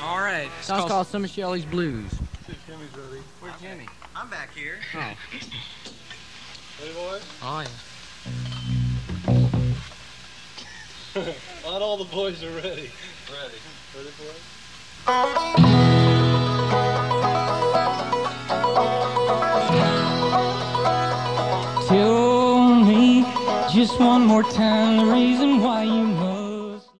All right. Song's called Summer Shelley's Blues. Jimmy's ready. Where's Jimmy? I'm back here. Oh. Ready, boys? Oh, yeah. Not all the boys are ready. Ready. Ready, boys? Tell me just one more time the reason why you